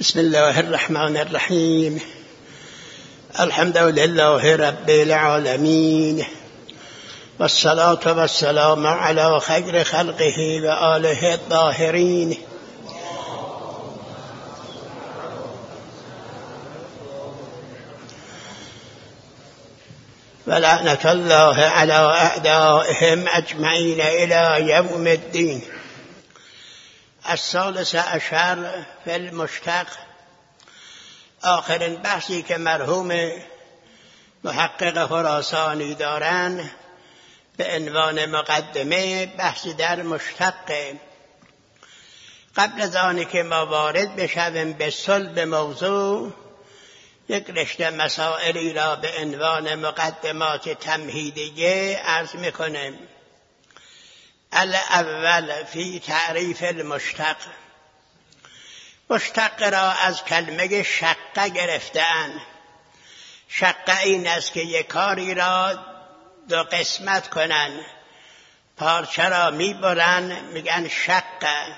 بسم الله الرحمن الرحیم. الحمد لله رب العالمین والصلاة والسلام علی خیر خلقه و آله الطاهرین. ولعنة الله علی اعدائهم اجمعین الی یوم الدین. الثالث عشر فی المشتق، آخرین بحثی که مرحوم محقق خراسانی دارند به عنوان مقدمه بحثی در مشتق. قبل از آنی که ما وارد بشویم به صلب موضوع، یک رشته مسائلی را به عنوان مقدمات تمهیدیه عرض میکنیم. الاول فی تعریف المشتق. مشتق را از کلمه شقه گرفته‌اند. شقه این است که یک کاری را دو قسمت کنن، پارچه را میبرن میگن شقه.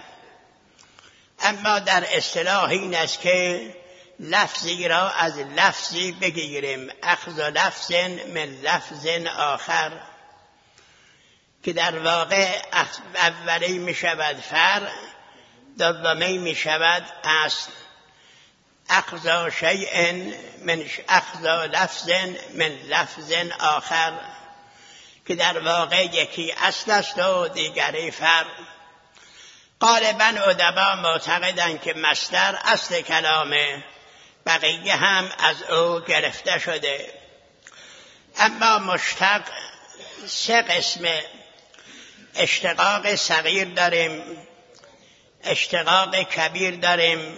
اما در اصطلاح این است که لفظی را از لفظی بگیریم، اخذ لفظ من لفظ آخر، که در واقع اولی می شود فرع، دومی می شود اصل. اخذ شیء من اخذ لفظ من لفظ آخر، که در واقع یکی اصل است و دیگری فرع. غالبا ادبا معتقدند که مصدر اصل کلامه، بقیه هم از او گرفته شده. اما مشتق سه قسمه. اشتقاق صغیر داریم، اشتقاق کبیر داریم،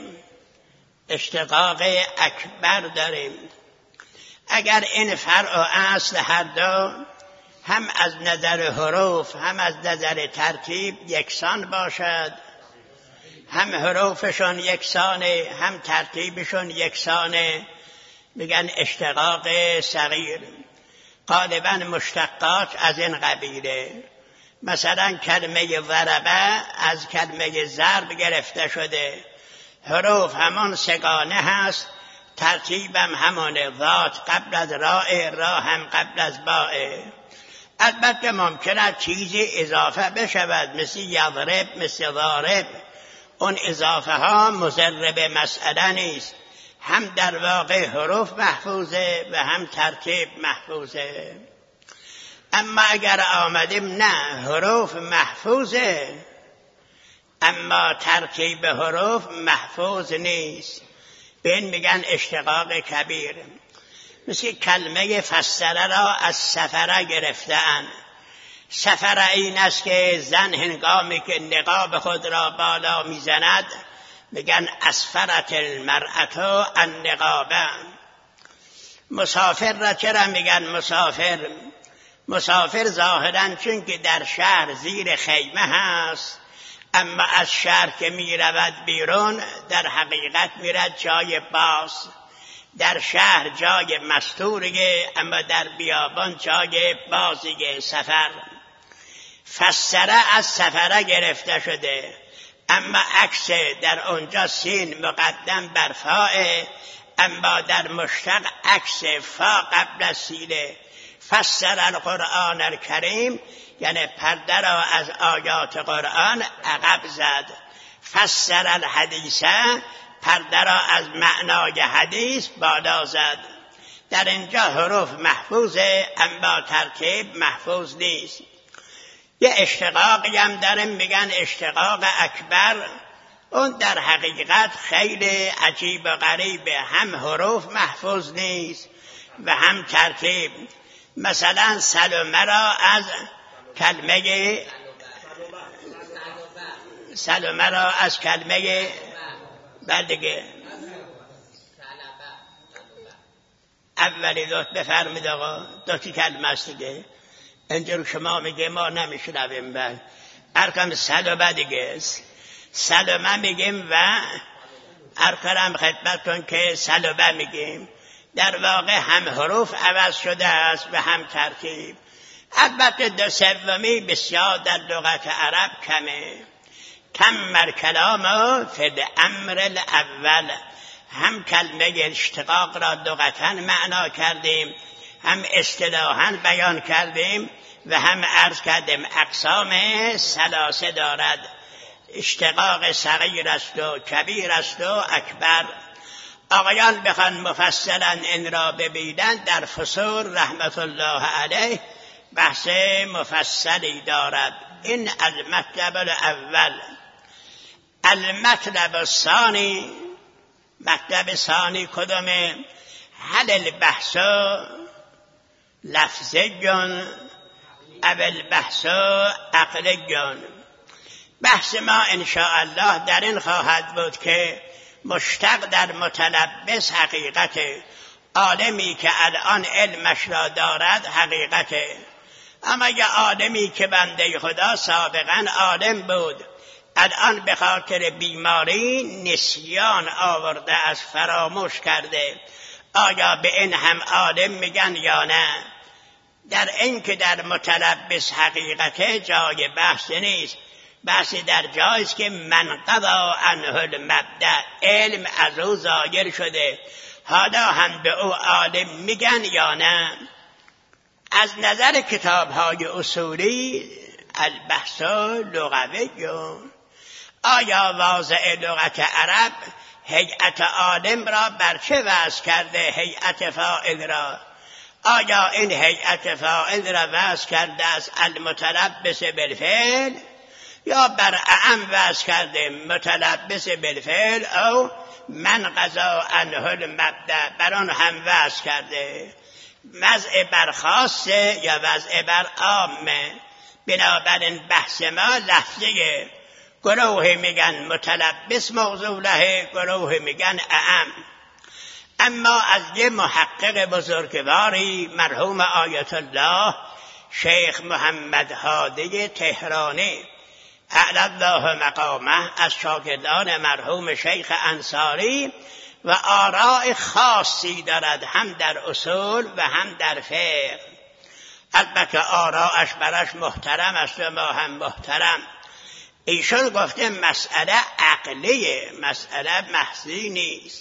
اشتقاق اکبر داریم. اگر این فرع و اصل هر دو هم از نظر حروف هم از نظر ترتیب یکسان باشد، هم حروفشون یکسانه هم ترتیبشون یکسانه، میگن اشتقاق صغیر. غالبا مشتقات از این قبیله. مثلا کلمه ضربه از کلمه ضرب گرفته شده، حروف همان سگانه هست، ترتیبم همان، ذات قبل از راء، را هم قبل از باء. البته ممکنه چیزی اضافه بشود، مثل یضرب، مثل ضارب. اون اضافه ها مضر به مسئله نیست، هم در واقع حروف محفوظه و هم ترتیب محفوظه. اما اگر آمدیم نه، حروف محفوظه اما ترتیب حروف محفوظ نیست، به این میگن اشتقاق کبیر. مثل کلمه فسره را از سفره گرفته‌اند. سفره این است که زن هنگامی که نقاب خود را بالا میزند میگن اسفرت المرأة النقابه. مسافر را چرا میگن مسافر؟ مسافر ظاهراً چون که در شهر زیر خیمه هست، اما از شهر که می رود بیرون در حقیقت می رود جای باز. در شهر جای مستوریه، اما در بیابان جای بازیه. سفر فسره از سفره گرفته شده، اما عکس در اونجا سین مقدم بر فاء، اما در مشتق عکس فا قبل از سینه. فسر القرآن الکریم یعنی پرده را از آیات قرآن عقب زد. فسر الحدیث پرده را از معنای حدیث بالا زد. در اینجا حروف محفوظه اما ترتیب محفوظ نیست. یه اشتقاقی هم داریم میگن اشتقاق اکبر. اون در حقیقت خیلی عجیب و غریبه، هم حروف محفوظ نیست و هم ترتیب. مثلا سلمه را از کلمه بلدگه اولی دوت بفرمید آقا، دوتی کلمه است دیگه. اینجور شما میگه ما نمیشنویم. بل ارکم سلمه دیگه، سلمه میگیم و ارکرم خدمتون که سلمه میگیم. در واقع هم حروف عوض شده است و هم ترتیب. البته دو سومی بسیار در لغت عرب کمه. کم کلام فی الامر الاول. هم کلمه اشتقاق را لغتاً معنا کردیم، هم اصطلاحاً بیان کردیم و هم عرض کردیم اقسام ثلاثه دارد. اشتقاق صغیر است و کبیر است و اکبر. آقایان بخوان مفصلا این را ببینند در فصول رحمت الله علیه بحث مفصلی دارد. این المطلب الاول. المطلب الثانی، مطلب ثانی کدومه؟ هل البحث لفظی او البحث عقلی؟ بحث ما انشاءالله در این خواهد بود که مشتق در متلبس حقیقت، عالمی که الان علمش را دارد حقیقته. اما یه عالمی که بنده خدا سابقا عالم بود، الان به خاطر بیماری نسیان آورده از فراموش کرده، آیا به این هم عالم میگن یا نه؟ در این که در متلبس حقیقته جای بحث نیست. بحثی در جایست که من قضا عنه المبدأ، علم از او ظاهر شده، حالا هم به او عالم میگن یا نه؟ از نظر کتاب‌های اصولی البحث لغوی، آیا واضع لغت عرب هیئت عالم را بر چه وضع کرده؟ هیئت فاعل را آیا این هیئت فاعل را وضع کرده از المتلبس بالفعل یا بر اعم وضع کرده متلبس بالفعل او من قضا عنه المبدأ بر آن هم وضع کرده؟ وضع بر خاصه یا وضع بر عامه؟ بنابراین بحث ما لفظیه. گروه میگن متلبس موضوع له، گروه میگن اعم. اما از یه محقق بزرگواری مرحوم آیت الله شیخ محمد هادی تهرانی اعلی الله مقامه، از شاگردان مرحوم شیخ انصاری و آراء خاصی دارد، هم در اصول و هم در فقه. البته آراءش براش محترم است و ما هم محترم. ایشون گفته مسئله عقلیه، مسئله محضی نیست.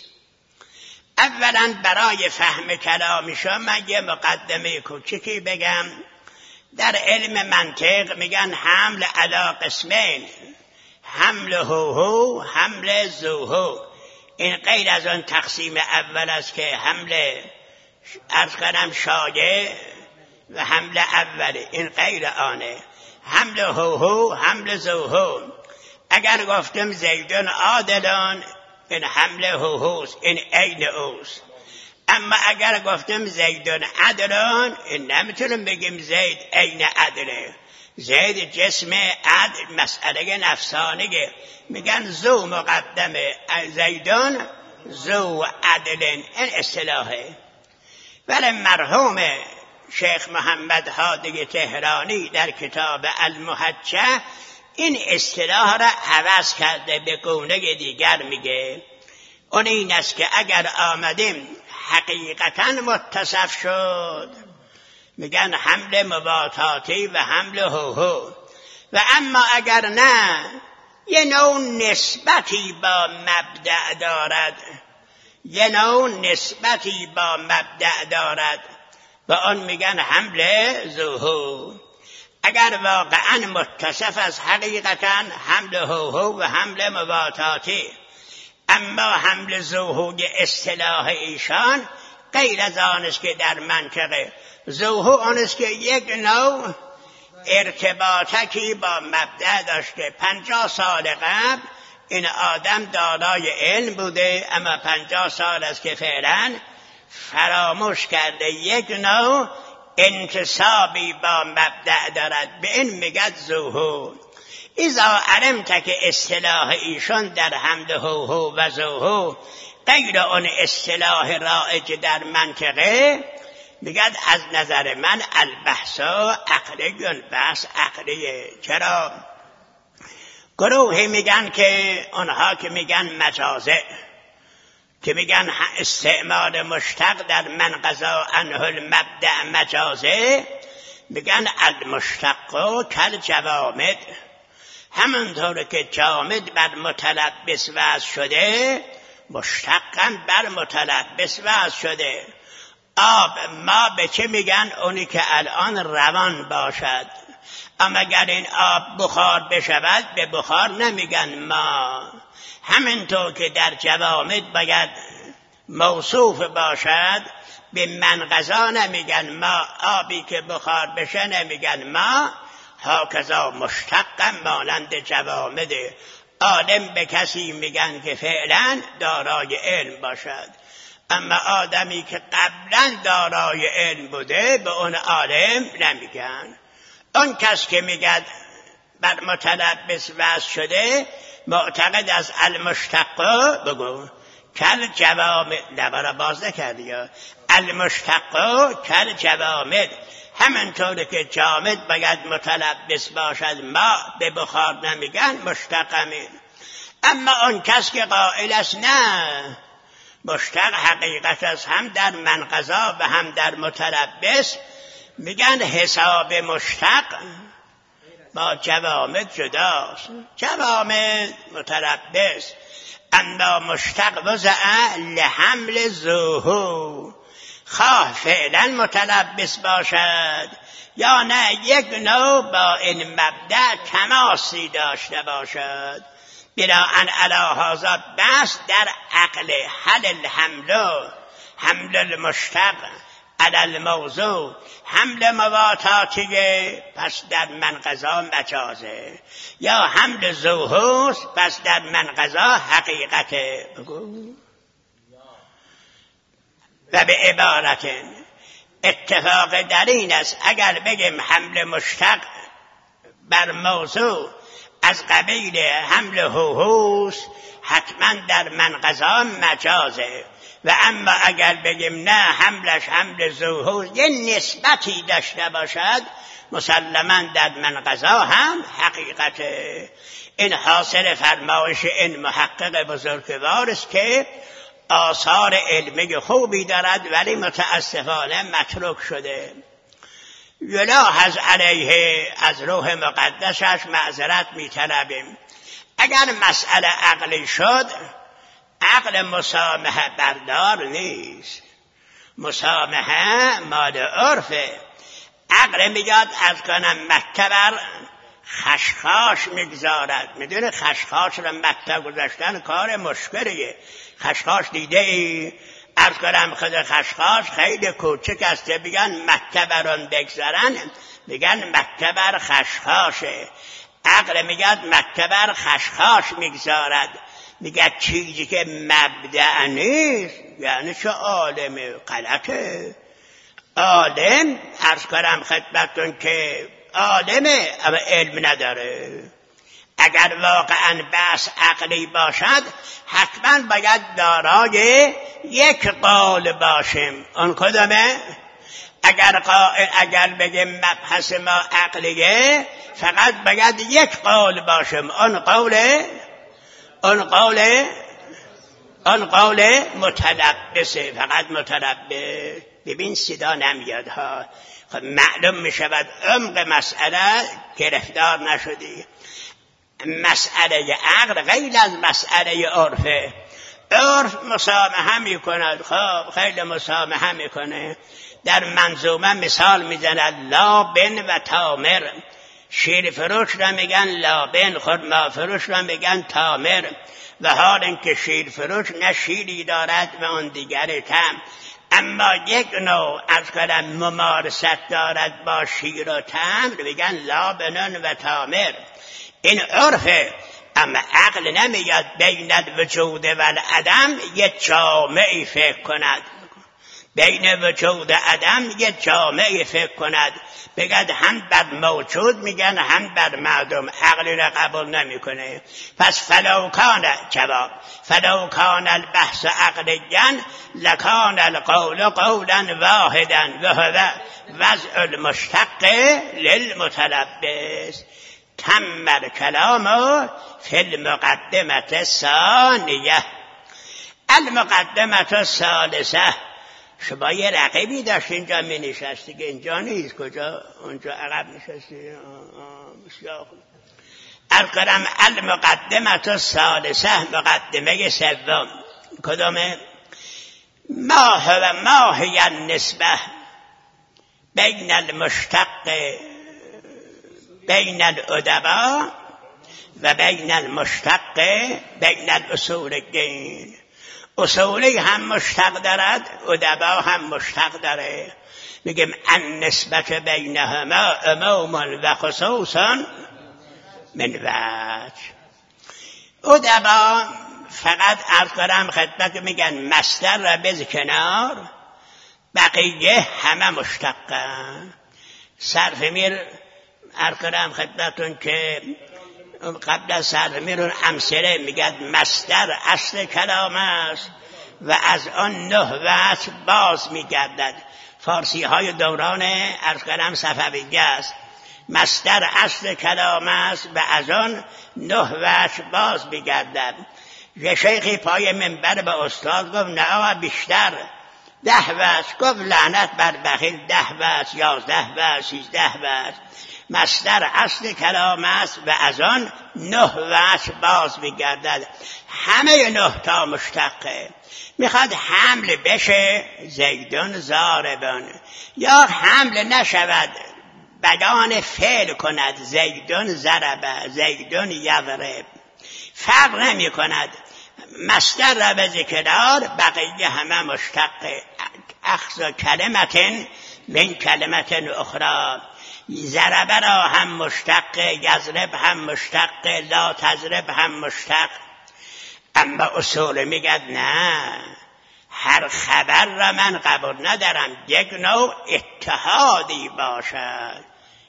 اولا برای فهم کلامیشون من یه مقدمه کوچکی بگم. در علم منطق میگن حمل علی قسمین، حمل هو حمل زوهو. این غیر از اون تقسیم اول است که حمل عرض کنم شایع و حمل اوله، این غیر آنه. حمل هو حمل زوهو. اگر گفتم زیدون عادلان، این حمل هوست، این عین اوست. اما اگر گفتم زیدون عدلان، این نمیتونم بگیم زید عین عدله. زید جسم عدل، مسئله نفسانیه. میگن زو مقدمه، زیدون زو عدلن، این اصطلاحه. ولی مرحوم شیخ محمد هادی تهرانی در کتاب المحجه این اصطلاح را عوض کرده، به گونه دیگر میگه. اون این است که اگر آمدیم حقیقتا متصف شد، میگن حمل مباطاتی و حمل هوهو. و اما اگر نه، یه نوع نسبتی با مبدأ دارد، یه نوع نسبتی با مبدأ دارد، و آن میگن حمل زوهو. اگر واقعا متصف از حقیقتا حمل هوهو و حمل مباطاتی. اما حمل زوهوی اصطلاح ایشان غیر از آن است که در منطقه. زوهو آن است که یک نوع ارتباطکی با مبدأ داشته. 50 سال قبل این آدم دارای علم بوده، اما 50 سال است که فعلا فراموش کرده. یک نوع انتصابی با مبدأ دارد، به این میگد زوهو. اذا علمت که اصطلاح ایشون در حمل هوهو و زوهو غیر اون اصطلاح رایج در منطقه، میگد از نظر من البحث عقلی، بحث عقلیه. چرا؟ گروهی میگن که اونها که میگن مجازه، که میگن استعمال مشتق در من قضا عنه المبدأ مجازه، میگن المشتق کل جوامد. همونطور که جامد بر متلبس وضع شده، مشتقاً بر متلبس وضع شده. آب ما به چه میگن؟ اونی که الان روان باشد. اما اگر این آب بخار بشود به بخار نمیگن ما. همینطور که در جوامد باید موصوف باشد به منقضا نمیگن ما. آبی که بخار بشه نمیگن ما. هاکذا مشتقا مانند جوامد. عالم به کسی میگن که فعلا دارای علم باشد، اما آدمی که قبلا دارای علم بوده به اون عالم نمیگن. اون کس که میگد بر متلبس وضع شده معتقد از المشتق بگو کل جوامد. لبرا باز نکردی یا المشتق کل جوامد. همینطور که جامد باید متلبس باشد ما به بخار نمیگن مشتقمین. اما اون کس که قائل است نه مشتق حقیقت است هم در منقضا و هم در متلبس، میگن حساب مشتق با جوامد جداست. جوامد متلبس، اما مشتق وضع لحمل ظهور. خواه فعلا متلبس باشد یا نه یک نوع با این مبدأ تماسی داشته باشد. بناءً علی هذا بس در عقل حل حمل المشتق علی الموضوع حمل مواتاتیه، پس در منقضا مجازه، یا حمل ظهور پس در منقضا حقیقته. و به عبارت اتفاق در این است اگر بگیم حمل مشتق بر موضوع از قبیل حمل هوهوس حتما در منقضا مجازه، و اما اگر بگیم نه حملش حمل ظهور یه نسبتی داشته باشد مسلما در منقضا هم حقیقته. این حاصل فرمایش این محقق بزرگوار است که آثار علمی خوبی دارد ولی متاسفانه متروک شده. یلاحظ علیه از روح مقدسش معذرت می‌طلبیم. اگر مسئله عقلی شد عقل مسامحه بردار نیست. مسامحه مال عرفه. عقل میگاد از کنم مکتبر خشخاش میگذارد. میدونه خشخاش رو مکتب گذاشتن کار مشکلیه. خشخاش دیده ای؟ عرض کنم خود خشخاش خیلی کوچک است، بگن مکتبران بگذارن میگن مکتبر خشخاشه. عقل میگد مکتبر خشخاش میگذارد. میگه چیزی که مبدأ نیست یعنی چه عالمه؟ غلطه. عالم عرض کنم خدمتتون که عالمه اما علم نداره. اگر واقعا بحث عقلی باشد حتما باید دارای یک قول باشیم. اون کدامه؟ اگر بگیم مبحث ما عقلیه فقط باید یک قول باشیم. اون قول متلبسه، فقط متلبس. ببین صدا نمیاد ها. خب معلوم میشود عمق مسئله گرفتار نشدی. مسئله عقل غیر از مسئله عرفه. عرف مسامحه میکند، خب خیلی مسامحه میکنه. در منظومه مثال میزند لابن و تامر. شیر فروش را میگن لابن، خرما فروش را میگن تامر. و حال اینکه شیر فروش نه شیری دارد و اون دیگر تم، اما یک نوع از کلم ممارست دارد با شیر و تمر میگن لابنون و تامر. این عرفه. اما عقل نمیاد بین الوجود و العدم یه جامعی فکر کند. بین وجود عدم یه جامعی فکر کند، بگد هم بر موجود میگن هم بر معدوم. عقلی را قبول نمیکنه. پس فلوکان جواب فلوکان البحث عقلیا لکان القول قولا واحدا و هو وضع المشتق للمتلبس. تم الكلام فی المقدمة الثانیه. المقدمة الثالثه. شما یه رقیبی داشت اینجا می نشستی که اینجا نیست، کجا؟ اونجا عقب نشستی. الکرم المقدمة الثالثه، مقدمه سوم. کدومه؟ ما هی النسبه بین المشتق بین الادبا و بین المشتق بین الاصولین. اصولی هم مشتق دارد، ادبا هم مشتق داره. میگیم النسبت بینهما عموم و خصوصا من وجه. ادبا فقط عرض کنم خدمت میگن مصدر را بذار کنار، بقیه همه مشتقن. صرف میر عرض کنم خدمتون که قبل از صرف میر امثله میگن مصدر اصل کلام است و از آن 9 وجه باز میگردد. فارسی های دوران عرض کنم صفویه است. مصدر اصل کلام است و از آن 9 وجه باز میگردد. یه شیخی پای منبر به استاد گفت نه بیشتر 10 وجه. گفت لعنت بر بخیل 10 وجه 11 وجه 13 وجه. مصدر اصل کلام است و از آن 9 وجه باز میگردد. همه 9 تا مشتقه. میخواد حمل بشه زیدون ضاربون، یا حمل نشود بیان فعل کند زیدون ضرب زیدون یضرب، فرق نمی کند. مصدر را به ذکرار بقیه همه مشتقه. اخذ کلمت من کلمت اخرى. ضرب را هم مشتق، یضرب هم مشتق، لا تضرب هم مشتق. اما اصول میگد نه، هر خبر را من قبول ندارم. یک نوع اتحادی باشد،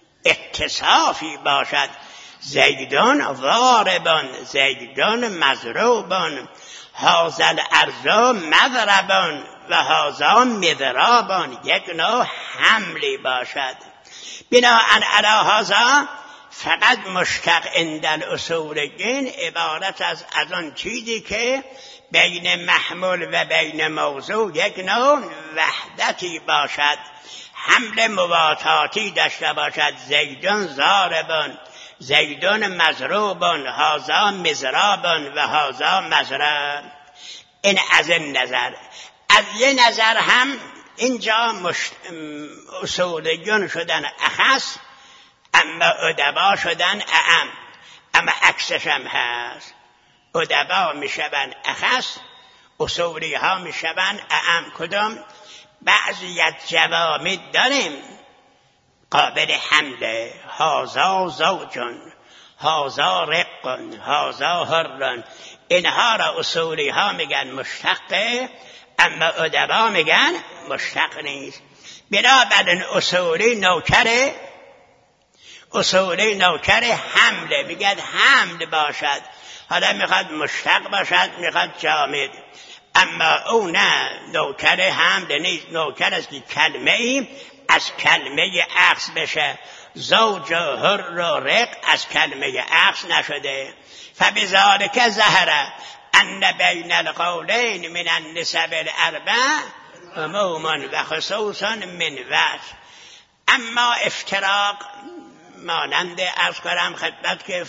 اتصافی باشد. زیدون ضاربون زیدون مضروبون هذا الارض مضربون و هذا مضرابون. یک نوع حملی باشد. بناءً علی هذا فقط مشتق عند الاصولین عبارت از آن چیزی که بین محمول و بین موضوع یک نوع وحدتی باشد، حمل مواتاتی داشته باشد. زیدون ضاربون زیدون مضروبون هذا مضرابون و هذا مضرب. این از این نظر. از یه نظر هم اینجا اصولیون شدن اخص، اما ادبا شدن اعم. اما عکسش هم هست. ادبا میشون اخص، اصولی ها میشون اعم. کدام؟ بعضی از جوامد داریم قابل حمله. هازا زوجن هازا رقن هازا هرن. اینها را اصولی ها میگن مشتقه، اما ادبا میگن مشتق نیست. بنابراین اصولی نوکره، اصولی نوکر حمله. میگن حمل باشد. حالا میخواد مشتق باشد، میخواد جامد. اما او نه، نوکر حمل نیست. نوکر است که کلمه ای از کلمه عکس بشه. زوج و هر و رق از کلمه عکس نشده. فبذالک ظهر ان بین القولین من النسب الاربع عموما و خصوصا من وجه. اما افتراق مانند عرض کنم خدمت که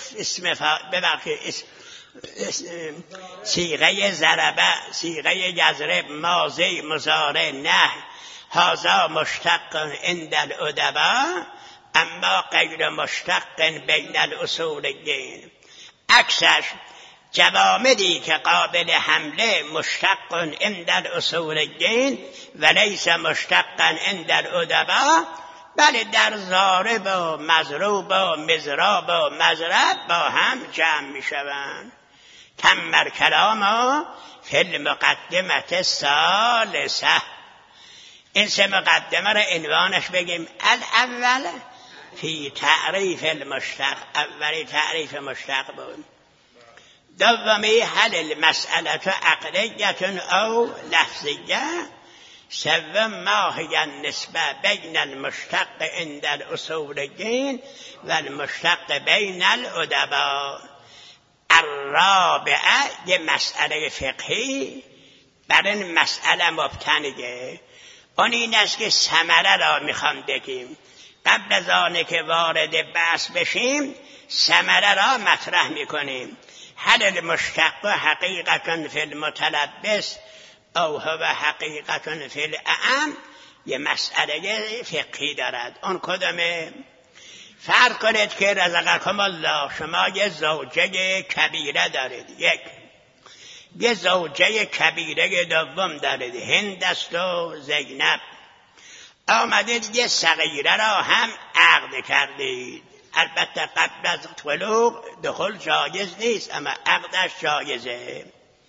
صیغه ضربه، صیغه یضرب، ماضی، مضارع، نحو، هذا مشتق عند الادبا اما غیر مشتق بین الاصولین. عکسش جوامدی که قابل حمله مشتق عند الاصولین و لیس مشتق عند الادبا، بله در ضارب و مضروب و مضراب و مضرب با هم جمع می شوند. تم کلام فی المقدمه الثالثه. این 3 مقدمه را عنوانش بگیم. الاول فی تعریف المشتق. اولی تعریف مشتق بود. دومی هل المسئله عقلیه او لفظیه. سوم ما هی النسبه بین المشتق عند الاصولین و المشتق بین الادبا. الرابعه یه مسئله فقهی بر این مسئله مبتنیه. اون این است که ثمره را میخوام بگیم. قبل از آنه که وارد بحث بشیم ثمره را مطرح میکنیم. هل المشتق حقیقة فی المتلبس او هو حقیقة فی الاعم یه مسئله فقهی دارد. اون کدامه؟ فرض کنید که رزقکم الله شما یه زوجه کبیره دارید، یه زوجه کبیره دوم دارید، هند است و زینب. آمدید یه صغیره را هم عقد کردید. البته قبل از طلوق دخول جایز نیست اما عقدش جایزه.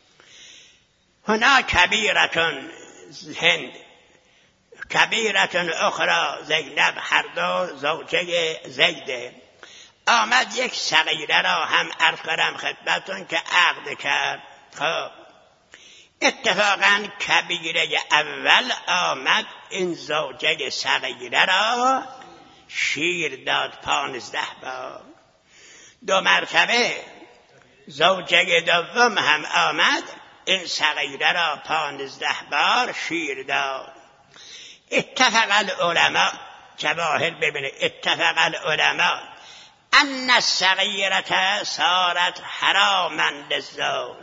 هنا کبیرتون هند، کبیرتون اخرى زینب، هر دو زوجه زیده. آمد یک صغیره را هم عرض کردم خدمتتون که عقد کرد. خب اتفاقا کبیره اول آمد این زوجه صغیره را شیر داد 15 بار. 2 مرتبه زوجه دوم هم آمد این صغیره را 15 بار شیر داد. اتفق العلماء، جواهر ببینید، اتفق العلماء ان الصغیرة صارت حراما للزوج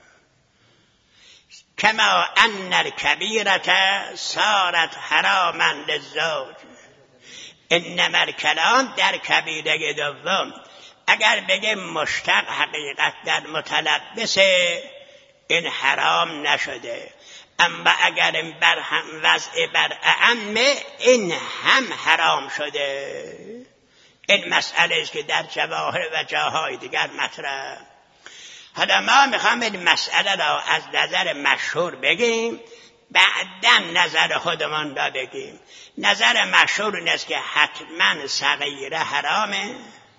کما ان الکبیرة صارت حراما للزوج. انما الکلام در کبیره دوم. اگر بگه مشتق حقیقت در متلبسه این حرام نشده، اما اگر بر هم وضع بر اعمه این هم حرام شده. این مسئله است که در جواهر و جاهای دیگر مطرح. حالا ما میخوام این مسئله را از نظر مشهور بگیم، بعداً نظر خودمان را بگیم. نظر مشهور این است که حتما صغیره حرامه،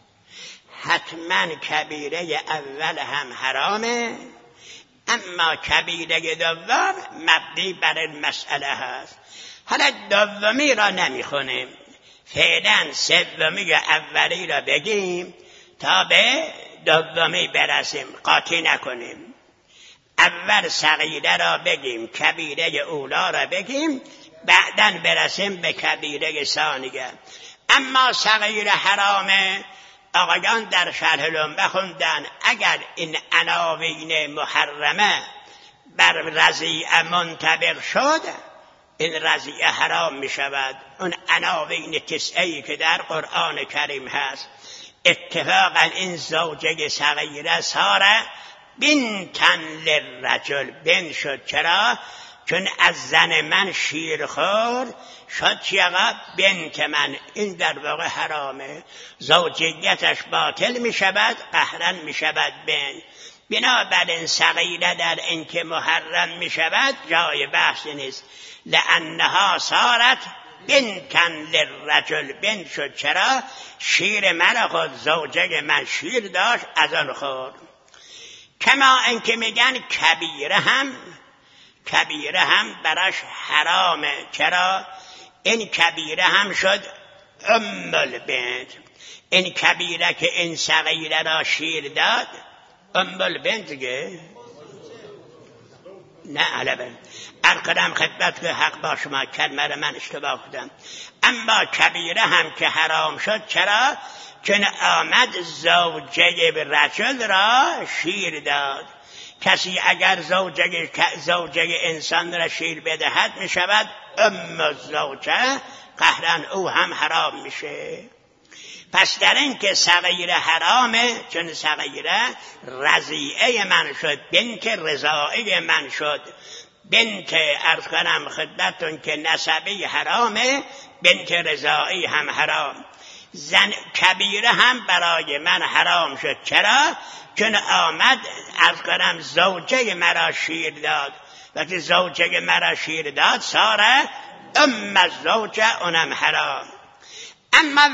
حتما کبیره اول هم حرامه، اما کبیره دوم مبنی بر این مسئله هست. حالا دومی را نمیخونیم، فعلا سومی و اولی را بگیم تا به دومی برسیم، قاطی نکنیم. اول صغیره را بگیم، کبیره اولا را بگیم، بعداً برسیم به کبیره ثانیه. اما صغیره حرامه، آقایان در شرح لنبه خوندن اگر این عناوین محرمه بر رضیعه منطبق شد این رضیعه حرام می شود. اون عناوین 9 که در قرآن کریم هست. اتفاقا این زوجه صغیره ساره بنتن للرجل، بن شد. چرا؟ چون از زن من شیر خورد شد چیقا بنت من. این در واقع حرامه، زوجیتش باطل می شود، قهرن می شود بن. بنابراین صغیره در این که محرم می شود جای بحث نیست. لانها صارت بنتن للرجل، بن شد. چرا؟ شیر من خود، زوجه من شیر داشت از آن خورد. کما اینکه میگن کبیره هم براش حرامه. چرا؟ این کبیره هم شد ام البنت. این کبیره که این صغیره را شیر داد ام البنت دیگه نه علبه. ارقدم خدمت که حق با شما، کلمه را من اشتباه کردم. اما کبیره هم که حرام شد. چرا؟ چون آمد زوجه رجل را شیر داد. کسی اگر زوجه انسان را شیر بدهد می شود ام الزوجه، قهرن او هم حرام میشه. پس در این که صغیره حرامه، چون صغیره رضیعه من شد، بنت رضاعه من شد. بنت عرض کنم خدمتون که نسبی حرامه، بنت رضاعی هم حرام. زن کبیره هم برای من حرام شد. چرا؟ چون آمد عرض کنم زوجه مرا شیر داد. وقتی زوجه مرا شیر داد ساره ام الزوجه، اونم حرام. اما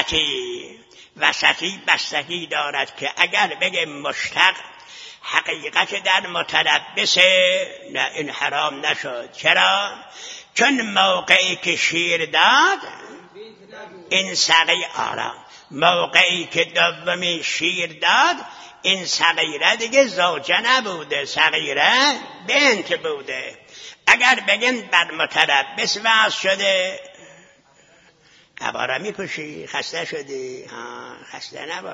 وسطی بستگی دارد که اگر بگه مشتق حقیقت در متلبسه، نه این حرام نشد. چرا؟ چون موقعی که شیر داد این موقعی که دومی شیر داد این صغیره دیگه زوجه نبوده، صغیره بنت بوده. اگر بگن بر متلبس وضع شده، عباره میکشی خسته شدی، خسته نباشم.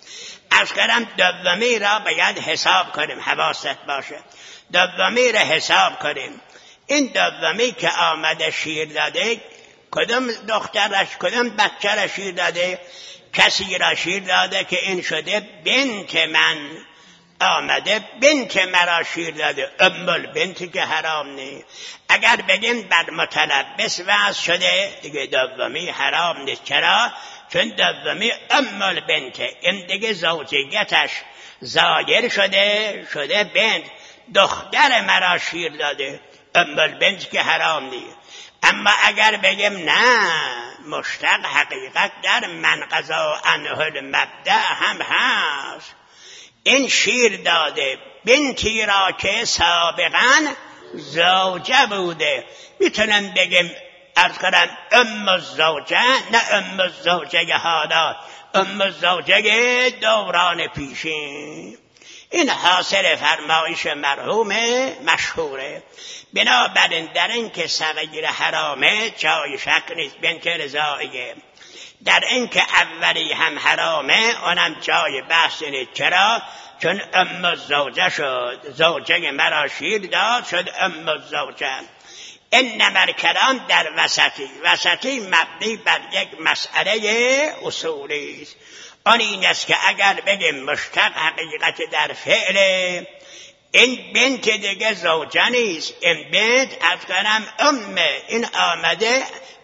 از کردم دومی را باید حساب کنیم، حواست باشه. دومی را حساب کنیم. این دومی که آمده شیر داده، کدوم دخترش کدوم بچه را شیر داده؟ کسی را شیر داده که این شده بنت من، آمده بنت مرا شیر داده. بنتی که حرام نیست. اگر بگیم بر متلبس وضع شده دیگه دومی حرام نیست. چرا؟ چون دومی بنته، این دیگه زوجیتش ظاهر شده بنت، دختر مرا شیر داده. بنت که حرام نیست. اما اگر بگیم نه، مشتق حقیقت در من قضا عنه المبدأ هم هست، این شیر داده بنتی را که سابقا زوجه بوده. میتونم بگیم عرض کنم الزوجه، نه الزوجه حالا، الزوجه دوران پیشین. این حاصل فرمایش مرحوم مشهوره. بنابراین در این که صغیر حرامه جای شک نیست، بنت رضائیه. در این که اولی هم حرامه اونم جای بحث نیست. چرا؟ چون الزوجه شد، زوجه مرا شیر داد، شد الزوجه. انما الکلام در وسطی مبنی بر یک مسئله اصولی است. آن این است که اگر بگیم مشتق حقیقت در فعل، این بنت دیگه زوجه نیست، این بنت از کنم این آمده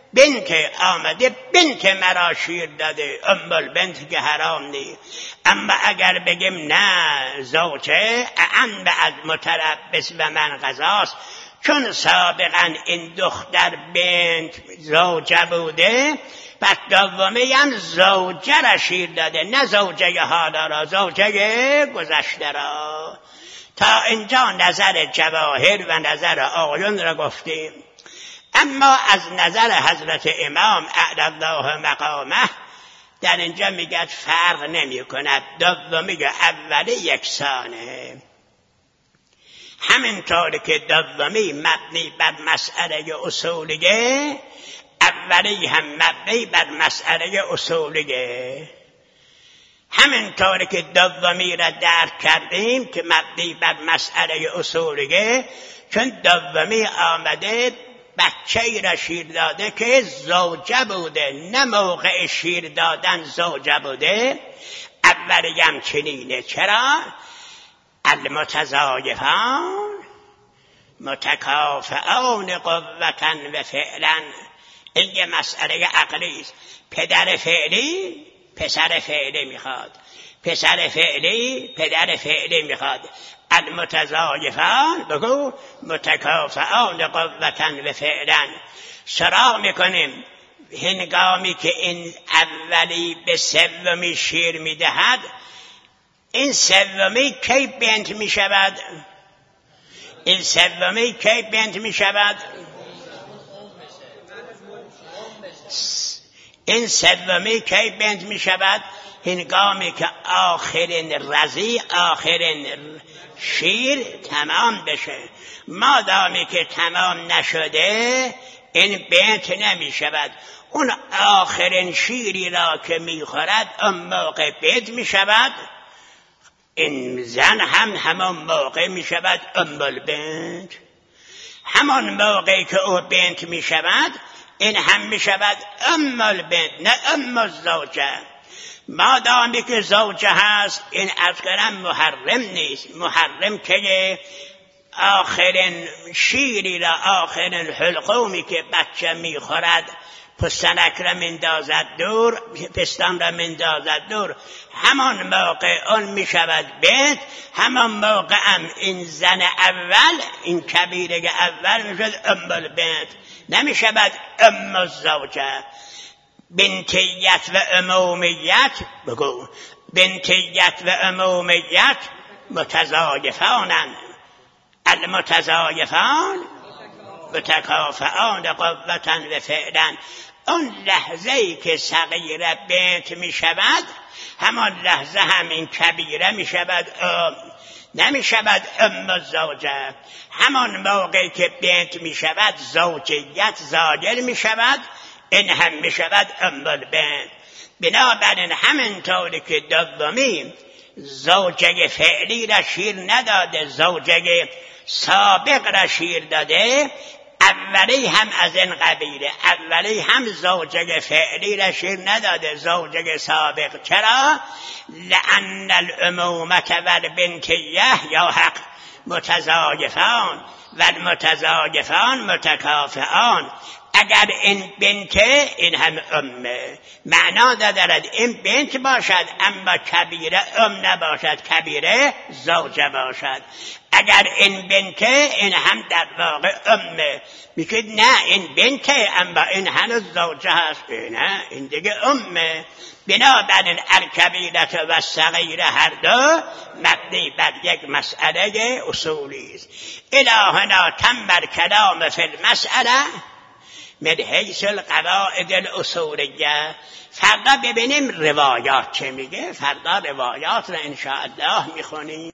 بنت مرا شیر داده، البنت که حرام نیست. اما اگر بگیم نه، زوجه اعم از متلبس و من قضاست، چون سابقا این دختر بنت زوجه بوده، پس دومی هم زوجه را شیر داده، نه زوجه حالا را، زوجه گذشته را. تا اینجا نظر جواهر و نظر آقایون را گفتیم. اما از نظر حضرت امام اعلی الله مقامه در اینجا میگه فرق نمی کند، دومی و اولی یکسانه. همینطور که دومی مبنی بر مسئله اصولیه، اولی هم مبنی بر مسئله اصولیه. همینطور که دومی را درک کردیم که مبنی بر مسئله اصولیه، چون دومی آمده بچه‌ای را شیر داده که زوجه بوده، نه موقع شیر دادن زوجه بوده. اولی هم چنینه. چرا؟ المتضایفان متکافئان قوة و فعلا. این یه مسئله عقلی است. پدر فعلی پسر فعلی میخواد، پسر فعلی پدر فعلی میخواد. المتضایفان بگو متکافئان قوة و فعلا. سراغ میکنیم هنگامی که این اولی به سومی شیر میدهد، این سومی کی بنت میشود؟ این سومی کی بنت میشود؟ این سومی کی بنت میشود؟ هنگامی که آخرین رضی، آخرین شیر تمام بشه. مادامی که تمام نشده این بنت نمی شود. اون آخرین شیری را که می خورد اون موقع بنت می شود. این زن هم همان موقع می شود البنت. همان موقعی که او بنت می شود این هم می شود البنت، نه الزوجه. مادامی که زوجه هست این اذکرا محرم نیست. محرم که آخرین شیری را، آخرین حلقومی که بچه میخورد پستنک را مندازد دور، پستان را مندازد دور، همان موقع اون میشود بنت. همان موقع هم این زن اول، این کبیره اول میشود البنت، نمیشود الزوجه. بنتیت و عمومیت بگو، بنتیت و عمومیت متضایفانند. المتضایفان متکافئان قوة و فعلا. اون لحظه‌ای که صغیره بنت می شود، همان لحظه هم این کبیره می شود، نمی شود الزوجه. همان موقعی که بنت می شود زوجیت ظاهر می شود، این هم می شود البنت. بنابراین همینطوری که دومی زوجه فعلی را شیر نداده، زوجه سابق را شیر داده، اولی هم از این قبیله، اولی هم زوجه فعلی را شیر نداده، زوجه سابق. چرا؟ لأن العمومة والبنتیه یا حق متضاعفان و المتضاعفان متکافئان. اگر این بنته، این هم امه، معنا دارد این بنت باشد اما کبیره ام نباشد، کبیره زوجه باشد. اگر این بنته، این هم در واقع امه. میگه نه این بنته اما این هنوز زوجه هست، نه این دیگه امه. بنابراین الکبیرة و الصغیرة هر دو مبنی بر یک مسئله اصولی است. الهنا تم الکلام فی المسئله من حیث القواعد الاصولیه. فردا ببینیم روایات چه میگه، فردا روایات را انشاءالله میخونیم.